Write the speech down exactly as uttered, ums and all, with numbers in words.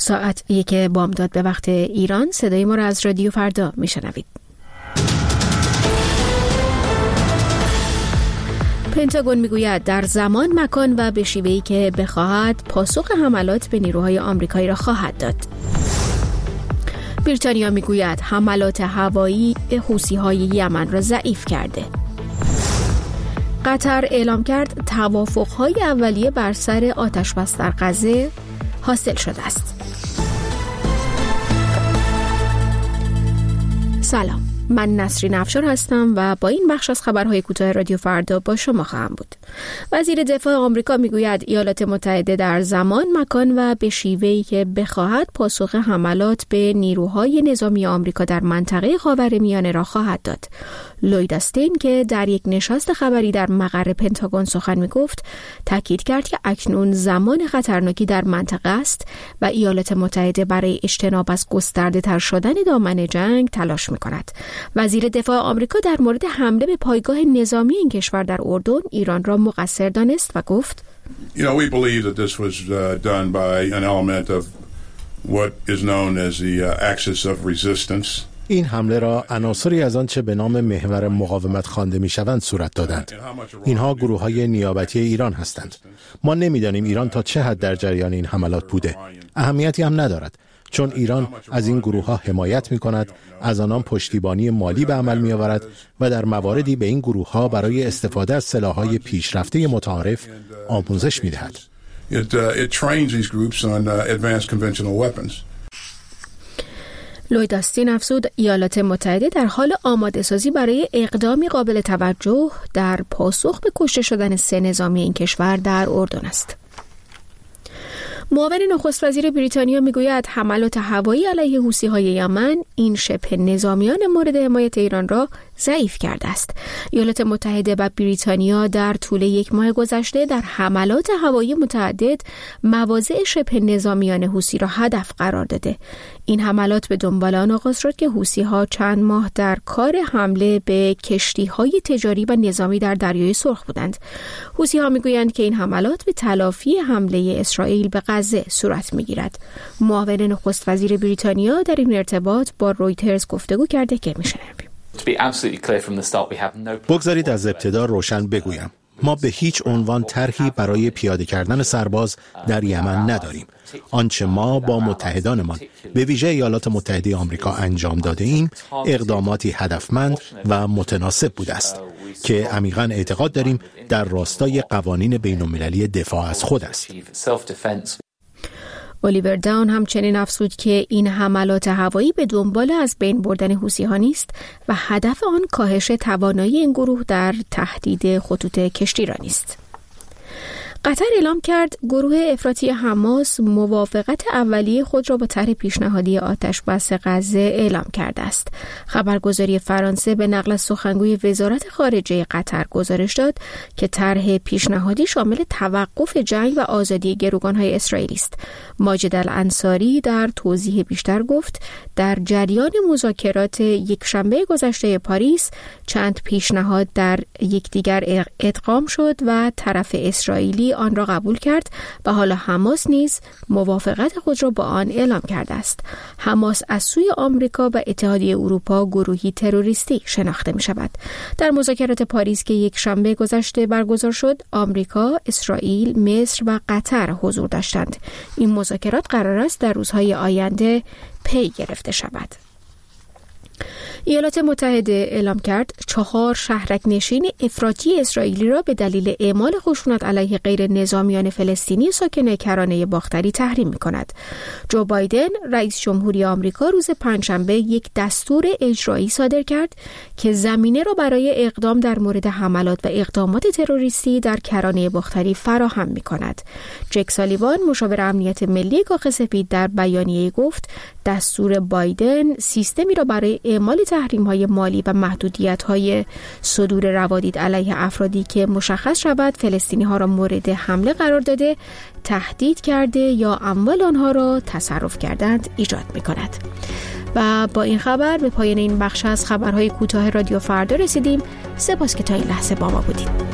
ساعت یک بامداد به وقت ایران. صدای ما را از رادیو فردا میشنوید. پنتاگون میگوید در زمان، مکان و به شیوهی که بخواهد پاسخ حملات به نیروهای آمریکایی را خواهد داد. بریتانیا میگوید حملات هوایی به حوثی‌های یمن را ضعیف کرده. قطر اعلام کرد توافق‌های اولیه بر سر آتش‌بس در غزه حاصل شده است. سلام، من نسرین افشار هستم و با این بخش از خبرهای کوتاه رادیو فردا با شما خواهم بود. وزیر دفاع آمریکا میگوید ایالات متحده در زمان، مکان و به شیوهی که بخواهد پاسخ حملات به نیروهای نظامی آمریکا در منطقه خاورمیانه را خواهد داد. لوید استین که در یک نشست خبری در مقر پنتاگون سخن میگفت، تاکید کرد که اکنون زمان خطرناکی در منطقه است و ایالات متحده برای اجتناب از گسترده تر شدن دامن جنگ تلاش میکند. وزیر دفاع آمریکا در مورد حمله به پایگاه نظامی این کشور در اردن، ایران را مقصر دانست و گفت You know, we believe that this was uh, done by an element of what is known as the uh, axis of resistance. این حمله را عناصری از آنچه به نام محور مقاومت خوانده می‌شوند صورت دادند. اینها گروه‌های نیابتی ایران هستند. ما نمی‌دانیم ایران تا چه حد در جریان این حملات بوده. اهمیتی هم ندارد، چون ایران از این گروه‌ها حمایت می‌کند، از آنان پشتیبانی مالی به عمل می‌آورد و در مواردی به این گروه‌ها برای استفاده از سلاح‌های پیشرفته متعارف آموزش می‌دهد. It, uh, it trains these groups on uh, advanced conventional weapons. لوید استین افزود ایالات متحده در حال آماده سازی برای اقدامی قابل توجه در پاسخ به کشته شدن سه نظامی این کشور در اردن است. معاون نخست وزیر بریتانیا میگوید حملات هوایی علیه حوثی‌های یمن این شبه نظامیان مورد حمایت ایران را ضعیف کرده است. ایالات متحده و بریتانیا در طول یک ماه گذشته در حملات هوایی متعدد مواضع شبه نظامیان حوثی را هدف قرار داده. این حملات به دنبال آن آغاز شد که حوثی‌ها چند ماه در کار حمله به کشتی‌های تجاری و نظامی در دریای سرخ بودند. حوثی‌ها میگویند که این حملات به تلافی حمله اسرائیل به غزه صورت می‌گیرد. معاون نخست وزیر بریتانیا در این ارتباط با رویترز گفتگو کرده که می‌شنویم. بگذارید از ابتدا روشن بگویم، ما به هیچ عنوان طرحی برای پیاده کردن سرباز در یمن نداریم. آنچه ما با متحدانمان به ویژه ایالات متحده آمریکا انجام داده ایم اقداماتی هدفمند و متناسب بوده است که عمیقاً اعتقاد داریم در راستای قوانین بین‌المللی دفاع از خود است. الیور داون همچنین افزود که این حملات هوایی به دنبال از بین بردن حوثی‌ها نیست و هدف آن کاهش توانایی این گروه در تهدید خطوط کشتیرانی است. قطر اعلام کرد گروه افراطی حماس موافقت اولیه خود را با طرح پیشنهادی آتش‌بس غزه اعلام کرده است. خبرگزاری فرانسه به نقل از سخنگوی وزارت خارجه قطر گزارش داد که طرح پیشنهادی شامل توقف جنگ و آزادی گروگان‌های اسرائیلی است. ماجد الانصاری در توضیح بیشتر گفت در جریان مذاکرات یکشنبه گذشته پاریس چند پیشنهاد در یکدیگر ادغام شد و طرف اسرائیلی آن را قبول کرد و حالا حماس نیز موافقت خود را با آن اعلام کرده است. حماس از سوی آمریکا و اتحادیه اروپا گروهی تروریستی شناخته می شود. در مذاکرات پاریس که یک شنبه گذشته برگزار شد، آمریکا، اسرائیل، مصر و قطر حضور داشتند. این مذاکرات قرار است در روزهای آینده پی گرفته شود. ایالات متحده اعلام کرد چهار شهرک نشین افراطی اسرائیلی را به دلیل اعمال خشونت علیه غیر نظامیان فلسطینی ساکن کرانه باختری تحریم می‌کند. جو بایدن رئیس جمهوری آمریکا روز پنجشنبه یک دستور اجرایی صادر کرد که زمینه را برای اقدام در مورد حملات و اقدامات تروریستی در کرانه باختری فراهم می‌کند. جک سالیوان مشاور امنیت ملی کاخ سفید در بیانیه‌ای گفت دستور بایدن سیستمی را برای اعمال تحریم‌های مالی و محدودیت‌های صدور روادید علیه افرادی که مشخص شود فلسطینی‌ها را مورد حمله قرار داده، تهدید کرده یا اموال آنها را تصرف کردند ایجاد می‌کند. و با این خبر به پایان این بخش از خبرهای کوتاه رادیو فردا رسیدیم. سپاس که تا این لحظه با ما بودید.